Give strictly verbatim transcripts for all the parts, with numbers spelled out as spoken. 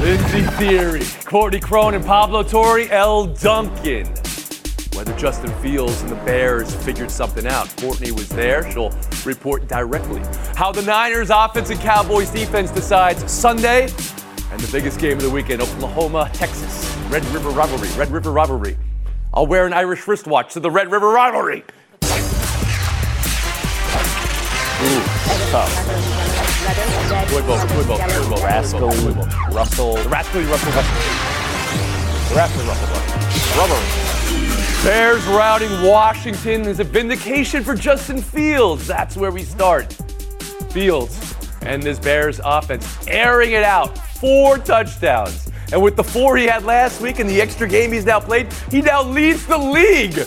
Lindsey Theory, Courtney Crone, and Pablo Torre, Elle Duncan. Whether Justin Fields and the Bears figured something out. Courtney was there. She'll report directly. How the Niners offense and Cowboys defense decides Sunday. And the biggest game of the weekend, Oklahoma, Texas. Red River rivalry. Red River rivalry. I'll wear an Irish wristwatch to the Red River rivalry. Ooh, tough. Louisville, Louisville, Louisville, Rascal, Russell. The Rascal, Russell, Russell. The Rascal, Russell, Russell. Rubber. Bears routing Washington is a vindication for Justin Fields. That's where we start. Fields and this Bears offense airing it out. Four touchdowns. And with the four he had last week and the extra game he's now played, he now leads the league.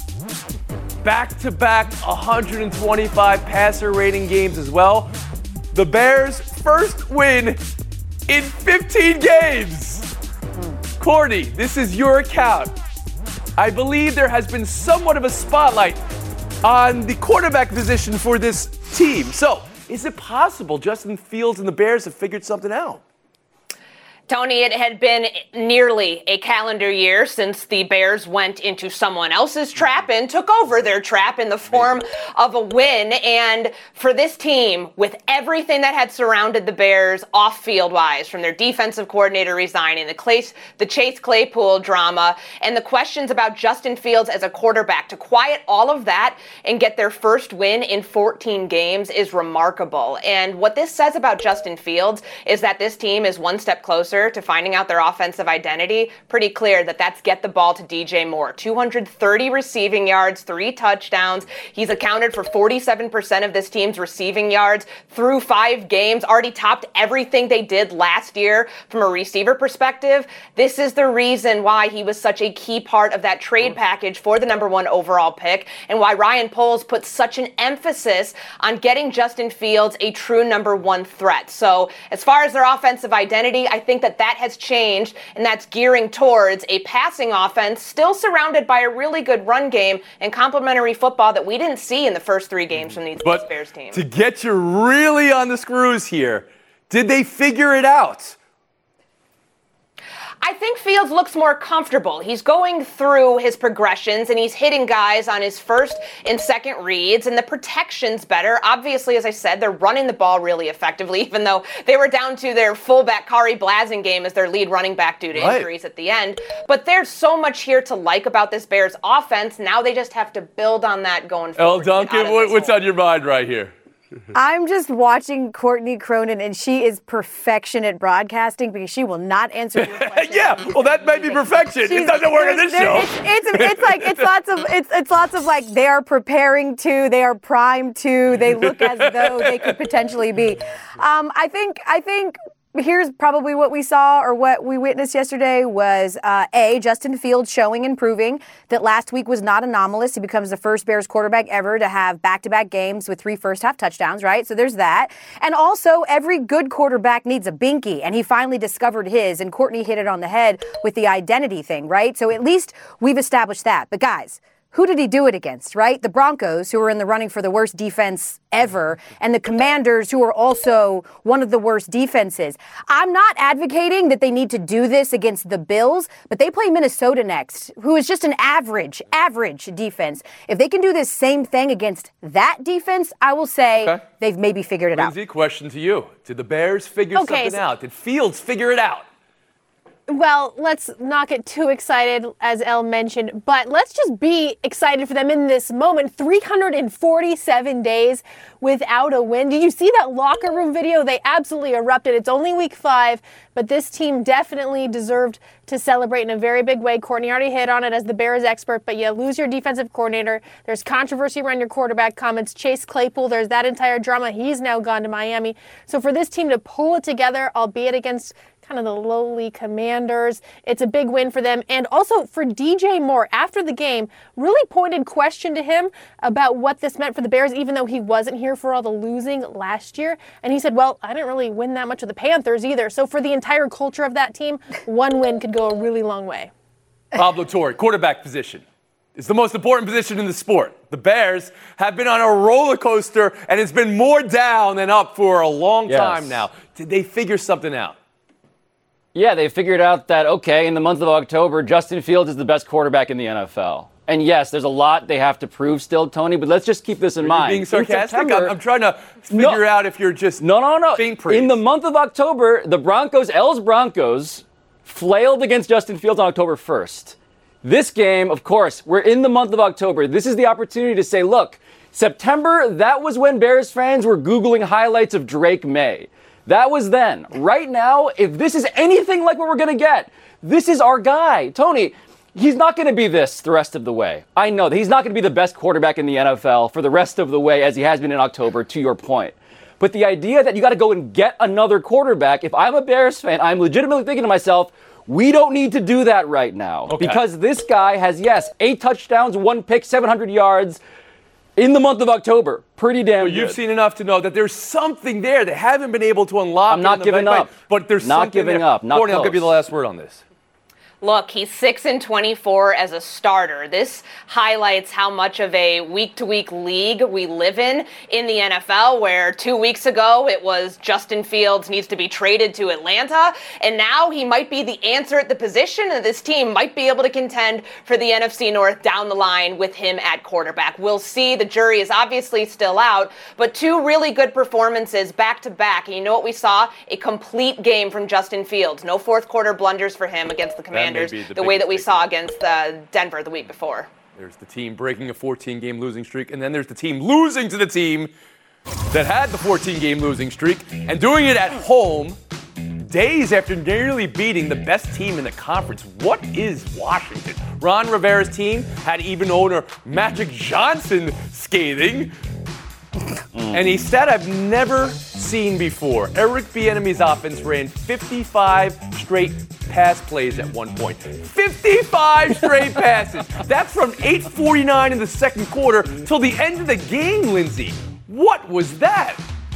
Back-to-back one hundred twenty-five passer rating games as well. The Bears' first win in fifteen games. Courtney, this is your account. I believe there has been somewhat of a spotlight on the quarterback position for this team. So, is it possible Justin Fields and the Bears have figured something out? Tony, it had been nearly a calendar year since the Bears went into someone else's trap and took over their trap in the form of a win. And for this team, with everything that had surrounded the Bears off-field wise, from their defensive coordinator resigning, the, Clay, the Chase Claypool drama, and the questions about Justin Fields as a quarterback, to quiet all of that and get their first win in fourteen games is remarkable. And what this says about Justin Fields is that this team is one step closer to finding out their offensive identity. Pretty clear that that's get the ball to D J Moore. two hundred thirty receiving yards, three touchdowns. He's accounted for forty-seven percent of this team's receiving yards through five games, already topped everything they did last year from a receiver perspective. This is the reason why he was such a key part of that trade package for the number one overall pick, and why Ryan Poles put such an emphasis on getting Justin Fields a true number one threat. So as far as their offensive identity, I think that that has changed, and that's gearing towards a passing offense still surrounded by a really good run game and complementary football that we didn't see in the first three games from these but Bears team. To get you really on the screws here, did they figure it out? I think Fields looks more comfortable. He's going through his progressions and he's hitting guys on his first and second reads, and the protection's better. Obviously, as I said, they're running the ball really effectively, even though they were down to their fullback Kari Blasingame as their lead running back due to right. injuries at the end. But there's so much here to like about this Bears offense. Now they just have to build on that going forward. Elle Duncan, what, what's hole. on your mind right here? I'm just watching Courtney Cronin, and she is perfection at broadcasting because she will not answer your question. Yeah, well, that may be perfection. She's, it doesn't work on this show. It's, it's, it's like it's lots of it's it's lots of like they are preparing to, they are primed to, they look as though they could potentially be. Um, I think I think. Here's probably what we saw or what we witnessed yesterday was, uh, A, Justin Fields showing and proving that last week was not anomalous. He becomes the first Bears quarterback ever to have back-to-back games with three first-half touchdowns, right? So there's that. And also, every good quarterback needs a binky, and he finally discovered his, and Courtney hit it on the head with the identity thing, right? So at least we've established that. But guys, who did he do it against, right? The Broncos, who are in the running for the worst defense ever, and the Commanders, who are also one of the worst defenses. I'm not advocating that they need to do this against the Bills, but they play Minnesota next, who is just an average, average defense. If they can do this same thing against that defense, I will say okay. they've maybe figured it Lindsay, out. Question to you. Did the Bears figure okay, something so- out? Did Fields figure it out? Well, let's not get too excited, as Elle mentioned, but let's just be excited for them in this moment. three hundred forty-seven days without a win. Did you see that locker room video? They absolutely erupted. It's only week five, but this team definitely deserved to celebrate in a very big way. Courtney already hit on it as the Bears expert, but you lose your defensive coordinator. There's controversy around your quarterback comments. Chase Claypool, there's that entire drama. He's now gone to Miami. So for this team to pull it together, albeit against kind of the lowly Commanders, it's a big win for them. And also for D J Moore, after the game, really pointed question to him about what this meant for the Bears, even though he wasn't here for all the losing last year. And he said, well, I didn't really win that much with the Panthers either. So for the entire culture of that team, one win could go a really long way. Pablo Torre, quarterback position. It's the most important position in the sport. The Bears have been on a roller coaster, and it's been more down than up for a long yes. time now. Did they figure something out? Yeah, they figured out that, okay, in the month of October, Justin Fields is the best quarterback in the N F L. And yes, there's a lot they have to prove still, Tony, but let's just keep this in Are mind. you being sarcastic? In September, I'm, I'm trying to figure no, out if you're just No, no, no. faint praise. In the month of October, the Broncos, L's Broncos, flailed against Justin Fields on October first. This game, of course, we're in the month of October. This is the opportunity to say, look, September, that was when Bears fans were Googling highlights of Drake May. That was then. Right now, if this is anything like what we're going to get, this is our guy. Tony, he's not going to be this the rest of the way. I know that he's not going to be the best quarterback in the N F L for the rest of the way as he has been in October, to your point. But the idea that you got to go and get another quarterback, if I'm a Bears fan, I'm legitimately thinking to myself, we don't need to do that right now. Okay. Because this guy has, yes, eight touchdowns, one pick, seven hundred yards in the month of October. Pretty damn Well, good. you've seen enough to know that there's something there. They haven't been able to unlock. I'm not in the giving back, up. But there's Not something giving there. up. Not Courtney, I'll give close. you the last word on this. Look, he's six and twenty-four as a starter. This highlights how much of a week-to-week league we live in in the N F L, where two weeks ago it was Justin Fields needs to be traded to Atlanta, and now he might be the answer at the position, and this team might be able to contend for the N F C North down the line with him at quarterback. We'll see. The jury is obviously still out, but two really good performances back-to-back. And you know what we saw? A complete game from Justin Fields. No fourth-quarter blunders for him against the Commanders. The, the way that we biggest saw against uh, Denver the week before. There's the team breaking a fourteen-game losing streak, and then there's the team losing to the team that had the fourteen-game losing streak and doing it at home days after nearly beating the best team in the conference. What is Washington? Ron Rivera's team had even owner Magic Johnson scathing. Mm. And he said, I've never seen before. Eric Bieniemy's offense ran fifty-five straight pass plays at one point. fifty-five straight passes. That's from eight forty-nine in the second quarter till the end of the game, Lindsay. What was that?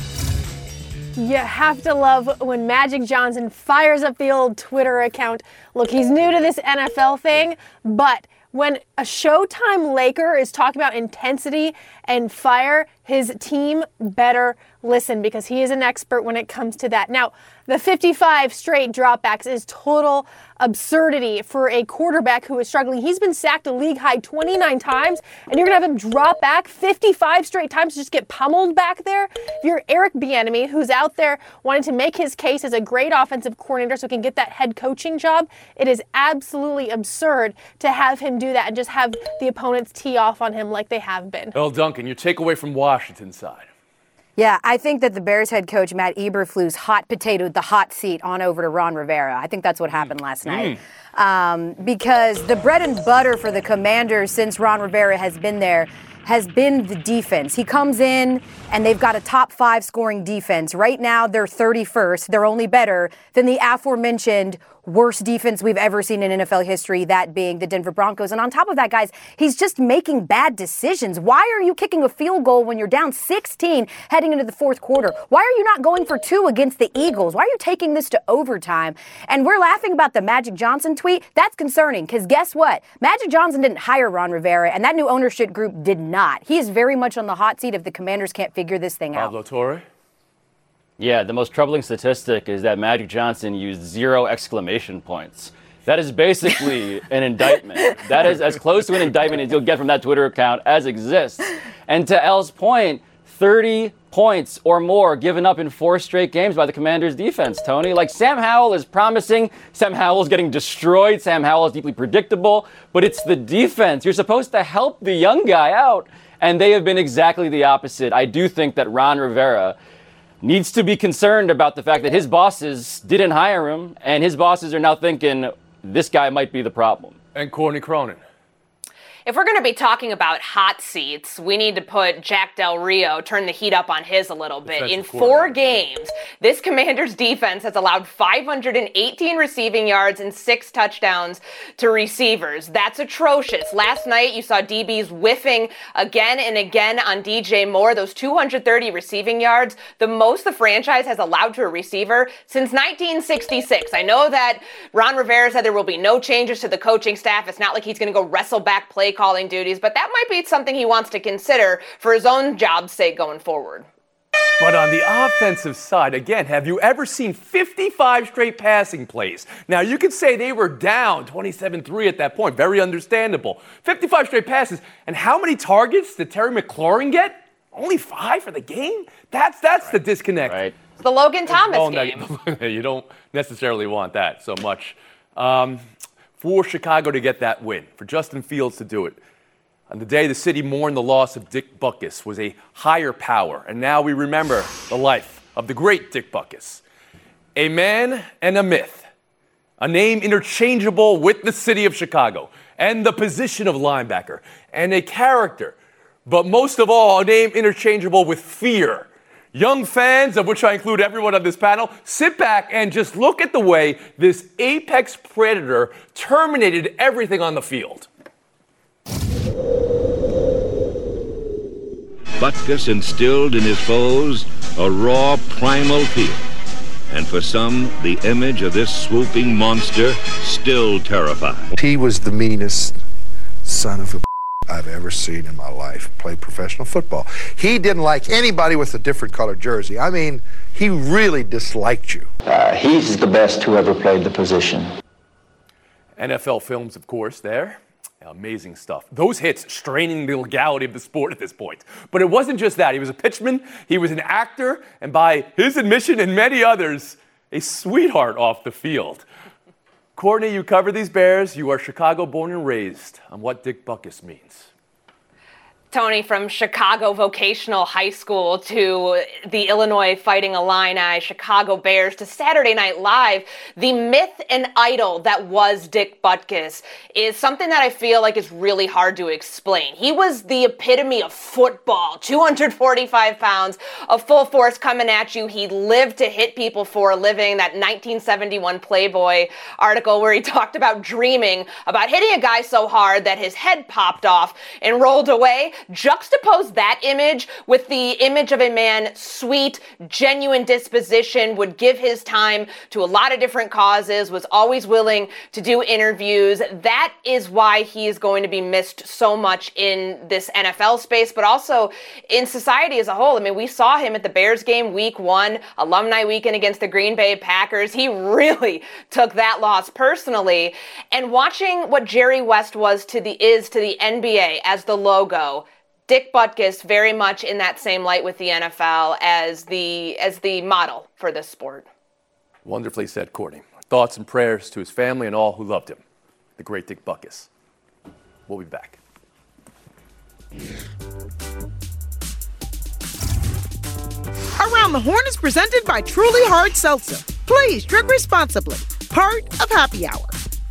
You have to love when Magic Johnson fires up the old Twitter account. Look, he's new to this N F L thing, but when a Showtime Laker is talking about intensity and fire, his team better listen because he is an expert when it comes to that. Now, the fifty-five straight dropbacks is total absurdity for a quarterback who is struggling. He's been sacked a league high twenty-nine times, and you're going to have him drop back fifty-five straight times to just get pummeled back there? If you're Eric Bieniemy, who's out there wanting to make his case as a great offensive coordinator so he can get that head coaching job, it is absolutely absurd to have him do that and just have the opponents tee off on him like they have been. Well, Duncan, your takeaway from Washington's side. Yeah, I think that the Bears head coach, Matt Eberflus, hot potatoed the hot seat on over to Ron Rivera. I think that's what happened last night. Um, because the bread and butter for the Commanders since Ron Rivera has been there has been the defense. He comes in and they've got a top five scoring defense. Right now, they're thirty-first. They're only better than the aforementioned worst defense we've ever seen in N F L history, that being the Denver Broncos. And on top of that, guys, he's just making bad decisions. Why are you kicking a field goal when you're down sixteen heading into the fourth quarter? Why are you not going for two against the Eagles? Why are you taking this to overtime? And we're laughing about the Magic Johnson tweet. That's concerning because guess what? Magic Johnson didn't hire Ron Rivera, and that new ownership group did not. He is very much on the hot seat if the Commanders can't figure this thing out. Pablo Torre? Yeah, the most troubling statistic is that Magic Johnson used zero exclamation points. That is basically an indictment. That is as close to an indictment as you'll get from that Twitter account as exists. And to Elle's point, thirty points or more given up in four straight games by the Commanders' defense, Tony. Like, Sam Howell is promising. Sam Howell's getting destroyed. Sam Howell is deeply predictable. But it's the defense. You're supposed to help the young guy out, and they have been exactly the opposite. I do think that Ron Rivera needs to be concerned about the fact that his bosses didn't hire him, and his bosses are now thinking this guy might be the problem. And Courtney Cronin. If we're going to be talking about hot seats, we need to put Jack Del Rio, turn the heat up on his a little bit. In four games, this Commanders defense has allowed five hundred eighteen receiving yards and six touchdowns to receivers. That's atrocious. Last night, you saw D Bs whiffing again and again on D J Moore. Those two hundred thirty receiving yards, the most the franchise has allowed to a receiver since nineteen sixty-six. I know that Ron Rivera said there will be no changes to the coaching staff. It's not like he's going to go wrestle back play calling duties, but that might be something he wants to consider for his own job's sake going forward. But on the offensive side, again, have you ever seen fifty-five straight passing plays? Now, you could say they were down twenty-seven three at that point. Very understandable. fifty-five straight passes. And how many targets did Terry McLaurin get? Only five for the game? That's that's right. the disconnect. Right. It's the Logan Thomas oh, game. No, you don't necessarily want that so much. Um, for Chicago to get that win, for Justin Fields to do it, on the day the city mourned the loss of Dick Butkus, was a higher power. And now we remember the life of the great Dick Butkus. A man and a myth. A name interchangeable with the city of Chicago and the position of linebacker. And a character, but most of all, a name interchangeable with fear. Young fans, of which I include everyone on this panel, sit back and just look at the way this apex predator terminated everything on the field. Butkus instilled in his foes a raw, primal fear. And for some, the image of this swooping monster still terrifies. He was the meanest son of a I've ever seen in my life play professional football. He didn't like anybody with a different colored jersey. I mean, he really disliked you. Uh, he's the best who ever played the position. N F L films, of course, there. Amazing stuff. Those hits straining the legality of the sport at this point. But it wasn't just that. He was a pitchman, he was an actor, and by his admission and many others, a sweetheart off the field. Courtney, you cover these Bears. You are Chicago born and raised on what Dick Butkus means. Tony, from Chicago Vocational High School to the Illinois Fighting Illini, Chicago Bears to Saturday Night Live, the myth and idol that was Dick Butkus is something that I feel like is really hard to explain. He was the epitome of football, two hundred forty-five pounds of full force coming at you. He lived to hit people for a living. That nineteen seventy-one Playboy article where he talked about dreaming about hitting a guy so hard that his head popped off and rolled away. Juxtapose that image with the image of a man, sweet, genuine disposition, would give his time to a lot of different causes, was always willing to do interviews. That is why he is going to be missed so much in this N F L space, but also in society as a whole. I mean, we saw him at the Bears game week one, alumni weekend against the Green Bay Packers. He really took that loss personally. And watching what Jerry West was to the is to the N B A as the logo, Dick Butkus very much in that same light with the N F L as the as the model for this sport. Wonderfully said, Courtney. Thoughts and prayers to his family and all who loved him. The great Dick Butkus. We'll be back. Around the Horn is presented by Truly Hard Seltzer. Please drink responsibly. Part of Happy Hour.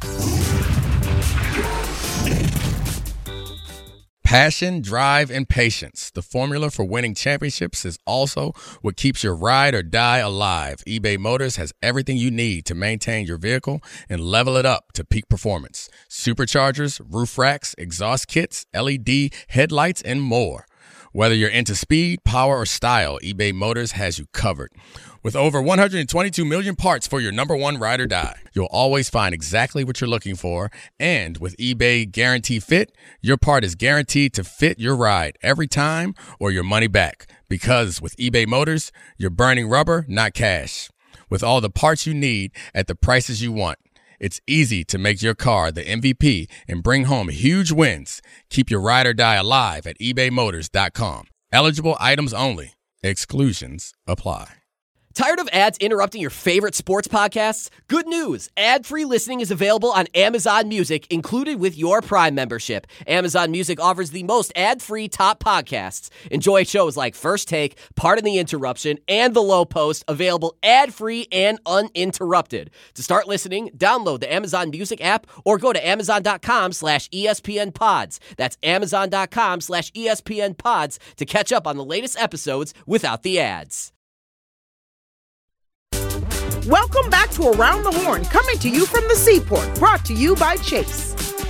Passion, drive, and patience. The formula for winning championships is also what keeps your ride or die alive. eBay Motors has everything you need to maintain your vehicle and level it up to peak performance. Superchargers, roof racks, exhaust kits, L E D headlights, and more. Whether you're into speed, power, or style, eBay Motors has you covered. With over one hundred twenty-two million parts for your number one ride or die, you'll always find exactly what you're looking for. And with eBay Guarantee Fit, your part is guaranteed to fit your ride every time or your money back. Because with eBay Motors, you're burning rubber, not cash. With all the parts you need at the prices you want, it's easy to make your car the M V P and bring home huge wins. Keep your ride or die alive at ebay motors dot com. Eligible items only. Exclusions apply. Tired of ads interrupting your favorite sports podcasts? Good news! Ad-free listening is available on Amazon Music, included with your Prime membership. Amazon Music offers the most ad-free top podcasts. Enjoy shows like First Take, Pardon the Interruption, and The Low Post, available ad-free and uninterrupted. To start listening, download the Amazon Music app or go to amazon.com slash ESPN pods. That's amazon.com slash ESPN pods to catch up on the latest episodes without the ads. Welcome back to Around the Horn, coming to you from the Seaport, brought to you by Chase.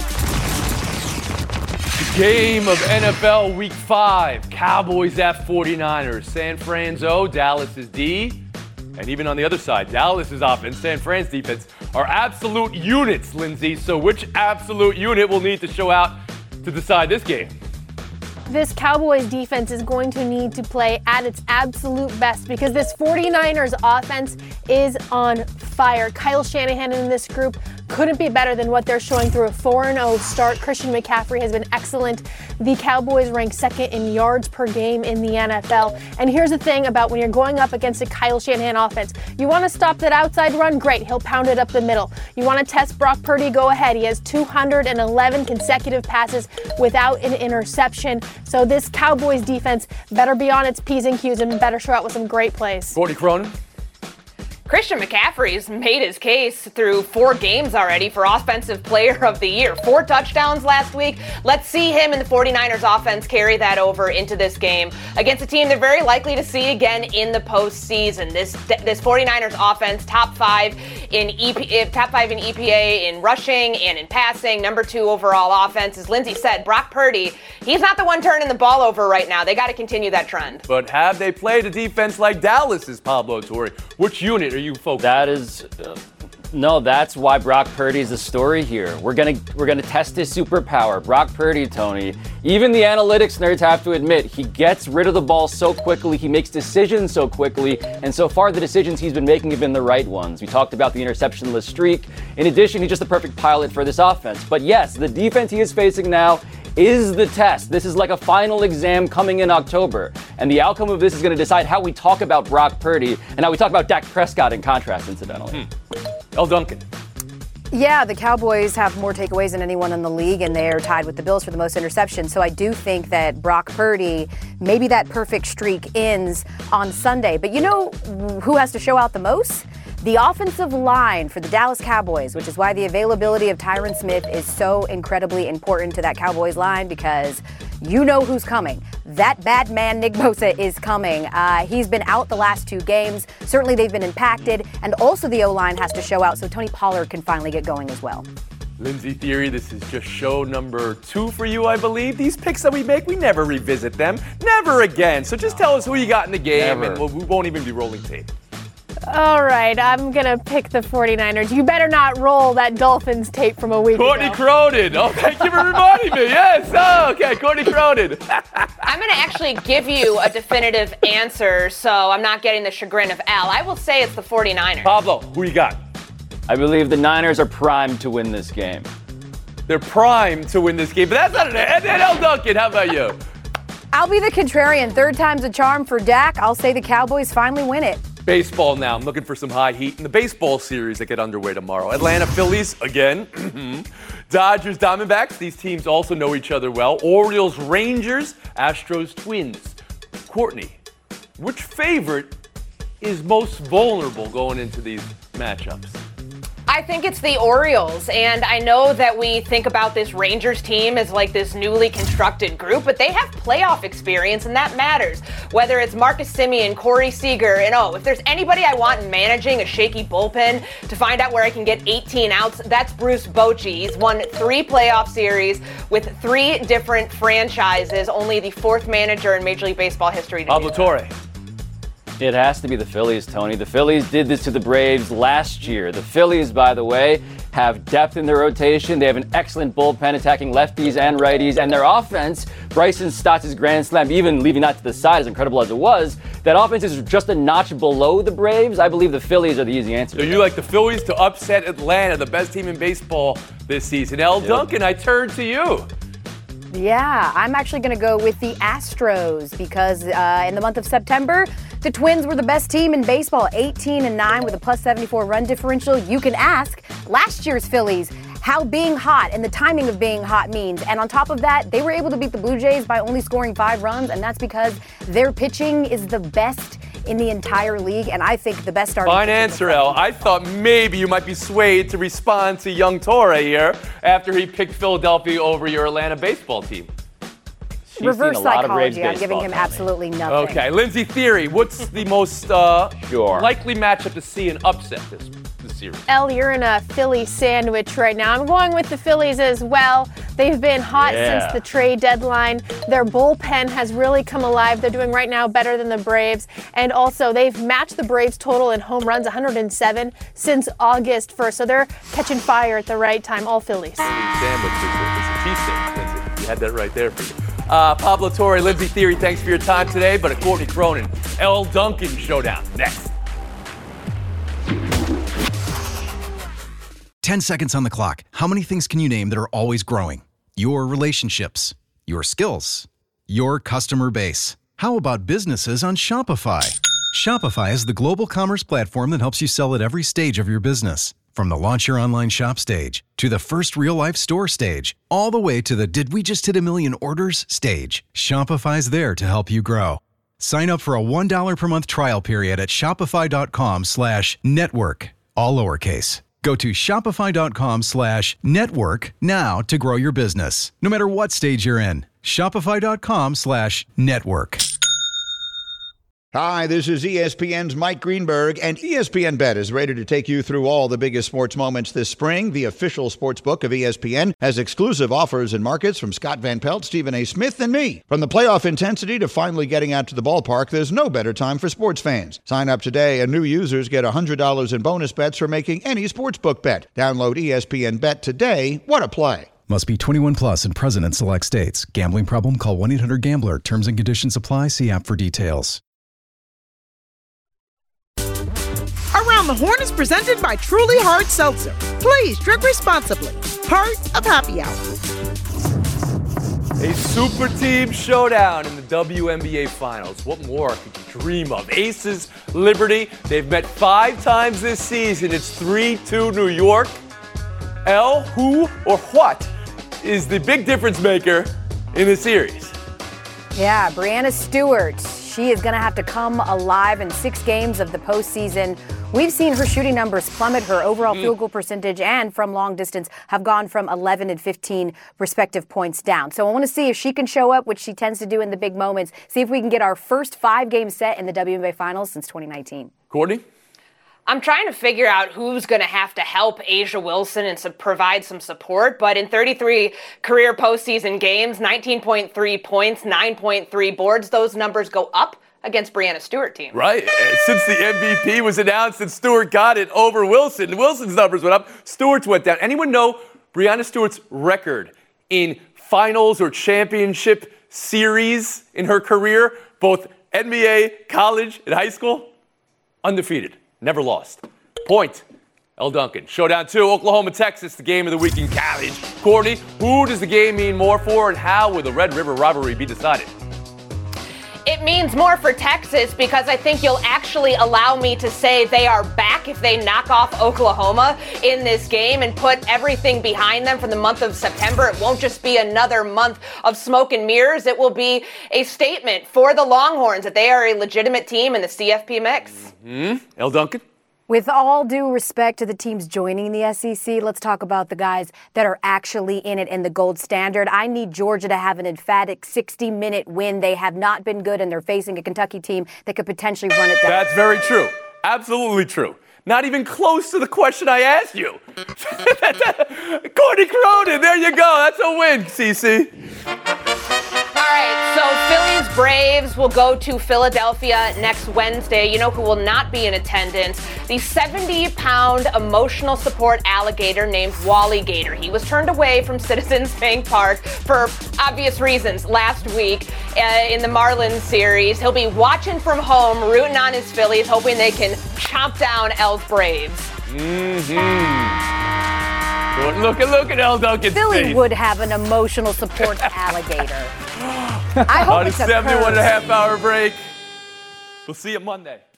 Game of N F L Week five. Cowboys at forty-niners. San Fran's Dallas is D. And even on the other side, Dallas's offense, San Fran's defense are absolute units, Lindsay. So which absolute unit will need to show out to decide this game? this Cowboys defense is going to need to play at its absolute best because this 49ers offense is on fire. Kyle Shanahan in this group couldn't be better than what they're showing through a four and oh start. Christian McCaffrey has been excellent. The Cowboys rank second in yards per game in the N F L. And here's the thing about when you're going up against a Kyle Shanahan offense. You want to stop that outside run? Great. He'll pound it up the middle. You want to test Brock Purdy? Go ahead. He has two hundred eleven consecutive passes without an interception. So this Cowboys defense better be on its P's and Q's and better show out with some great plays. Courtney Cronin. Christian McCaffrey's made his case through four games already for Offensive Player of the Year. Four touchdowns last week. Let's see him and the 49ers offense carry that over into this game against a team they're very likely to see again in the postseason. This this 49ers offense, top five in E P, top five in E P A in rushing and in passing, number two overall offense. As Lindsay said, Brock Purdy, he's not the one turning the ball over right now. They got to continue that trend. But have they played a defense like Dallas's, Pablo Torre? Which unit are you focused? That is, uh, no, that's why Brock Purdy is the story here. We're gonna we're gonna test his superpower. Brock Purdy, Tony. Even the analytics nerds have to admit he gets rid of the ball so quickly. He makes decisions so quickly, and so far the decisions he's been making have been the right ones. We talked about the interceptionless streak. In addition, he's just the perfect pilot for this offense. But yes, the defense he is facing now is the test. This is like a final exam coming in October. And the outcome of this is going to decide how we talk about Brock Purdy and how we talk about Dak Prescott in contrast, incidentally. Hmm. El Duncan. Yeah, the Cowboys have more takeaways than anyone in the league, and they're tied with the Bills for the most interceptions. So I do think that Brock Purdy, maybe that perfect streak ends on Sunday. But you know who has to show out the most? The offensive line for the Dallas Cowboys, which is why the availability of Tyron Smith is so incredibly important to that Cowboys line, because you know who's coming. That bad man, Nick Bosa, is coming. Uh, he's been out the last two games. Certainly they've been impacted. And also the O-line has to show out so Tony Pollard can finally get going as well. Lindsay Theory, this is just show number two for you, I believe. These picks that we make, we never revisit them. Never again. So just tell us who you got in the game, Never. and we'll, we won't even be rolling tape. All right, I'm going to pick the 49ers. You better not roll that Dolphins tape from a week Courtney ago. Cronin. Oh, thank you for reminding me. Yes. Oh, okay, Courtney Cronin. I'm going to actually give you a definitive answer, so I'm not getting the chagrin of Al. I will say it's the 49ers. Pablo, who you got? I believe the Niners are primed to win this game. They're primed to win this game, but that's not an And then El Duncan, how about you? I'll be the contrarian. Third time's a charm for Dak. I'll say the Cowboys finally win it. Baseball now. I'm looking for some high heat in the baseball series that get underway tomorrow. Atlanta Phillies, again. Dodgers, Diamondbacks. These teams also know each other well. Orioles, Rangers. Astros, Twins. Courtney, which favorite is most vulnerable going into these matchups? I think it's the Orioles, and I know that we think about this Rangers team as like this newly constructed group, but they have playoff experience, and that matters. Whether it's Marcus Semien, Corey Seager, and oh, if there's anybody I want in managing a shaky bullpen to find out where I can get eighteen outs, that's Bruce Bochy. He's won three playoff series with three different franchises, only the fourth manager in Major League Baseball history to Pablo do Torre. It has to be the Phillies, Tony. The Phillies did this to the Braves last year. The Phillies, by the way, have depth in their rotation. They have an excellent bullpen attacking lefties and righties. And their offense, Bryson Stott's grand slam, even leaving that to the side, as incredible as it was, that offense is just a notch below the Braves. I believe the Phillies are the easy answer. So you like the Phillies to upset Atlanta, the best team in baseball this season. El Yep. Duncan, I turn to you. Yeah, I'm actually going to go with the Astros because uh, in the month of September, the Twins were the best team in baseball, eighteen and nine with a plus seventy-four run differential. You can ask last year's Phillies how being hot and the timing of being hot means. And on top of that, they were able to beat the Blue Jays by only scoring five runs, and that's because their pitching is the best in the entire league, and I think the best starting Fine pitcher answer, El. I thought maybe you might be swayed to respond to young Torre here after he picked Philadelphia over your Atlanta baseball team. She's Reverse seen a lot of Braves psychology. I'm giving baseball, him Tony. absolutely nothing. Okay, Lindsay Theory, what's the most uh, Sure. likely matchup to see an upset this, this series? El, you're in a Philly sandwich right now. I'm going with the Phillies as well. They've been hot Yeah. since the trade deadline. Their bullpen has really come alive. They're doing right now better than the Braves. And also, they've matched the Braves total in home runs, one hundred seven, since August first. So they're catching fire at the right time. All Phillies. Sandwich is a, is a cheesesteak, Lindsay. You had that right there for you. Uh, Pablo Torre, Lindsey Theory, thanks for your time today. But a Courtney Cronin, Elle Duncan showdown next. ten seconds on the clock. How many things can you name that are always growing? Your relationships, your skills, your customer base. How about businesses on Shopify? Shopify is the global commerce platform that helps you sell at every stage of your business. From the launch your online shop stage, to the first real-life store stage, all the way to the did we just hit a million orders stage. Shopify's there to help you grow. Sign up for a one dollar per month trial period at shopify.com slash network, all lowercase. Go to shopify.com slash network now to grow your business, no matter what stage you're in. Shopify.com slash network. Hi, this is E S P N's Mike Greenberg, and E S P N Bet is ready to take you through all the biggest sports moments this spring. The official sports book of E S P N has exclusive offers and markets from Scott Van Pelt, Stephen A. Smith, and me. From the playoff intensity to finally getting out to the ballpark, there's no better time for sports fans. Sign up today, and new users get one hundred dollars in bonus bets for making any sportsbook bet. Download E S P N Bet today. What a play. Must be twenty-one plus and present in select states. Gambling problem? Call one eight hundred gambler. Terms and conditions apply. See app for details. Around the Horn is presented by Truly Hard Seltzer. Please drink responsibly. Part of Happy Hour. A super team showdown in the W N B A Finals. What more could you dream of? Aces, Liberty, they've met five times this season. It's three two New York. Elle, who, or what is the big difference maker in the series? Yeah, Breanna Stewart. She is going to have to come alive in six games of the postseason. We've seen her shooting numbers plummet. Her overall mm. field goal percentage and from long distance have gone from eleven and fifteen respective points down. So I want to see if she can show up, which she tends to do in the big moments. See if we can get our first five-game set in the W N B A Finals since twenty nineteen. Courtney? I'm trying to figure out who's going to have to help A'ja Wilson and so provide some support. But in thirty-three career postseason games, nineteen point three points, nine point three boards, those numbers go up against Breanna Stewart team. Right. Since the M V P was announced and Stewart got it over Wilson, Wilson's numbers went up, Stewart's went down. Anyone know Breanna Stewart's record in finals or championship series in her career, both N B A, college, and high school? Undefeated. Never lost. Point. Elle Duncan. Showdown two, Oklahoma, Texas, the game of the week in college. Courtney, who does the game mean more for, and how will the Red River rivalry be decided? It means more for Texas because I think you'll actually allow me to say they are back if they knock off Oklahoma in this game and put everything behind them for the month of September. It won't just be another month of smoke and mirrors. It will be a statement for the Longhorns that they are a legitimate team in the C F P mix. Mm-hmm. Elle Duncan? With all due respect to the teams joining the S E C, let's talk about the guys that are actually in it in the gold standard. I need Georgia to have an emphatic sixty-minute win. They have not been good, and they're facing a Kentucky team that could potentially run it down. That's very true. Absolutely true. Not even close to the question I asked you. Courtney Cronin, there you go. That's a win, Cece. All right, so Phillies Braves will go to Philadelphia next Wednesday. You know who will not be in attendance? The seventy-pound emotional support alligator named Wally Gator. He was turned away from Citizens Bank Park for obvious reasons last week uh, in the Marlins series. He'll be watching from home, rooting on his Phillies, hoping they can chomp down Elle's Braves. Mm-hmm. Look at look at Elle Duncan's Philly face. would have an emotional support alligator. I hope On a it's a seventy-one and a purse. half hour break. We'll see you Monday.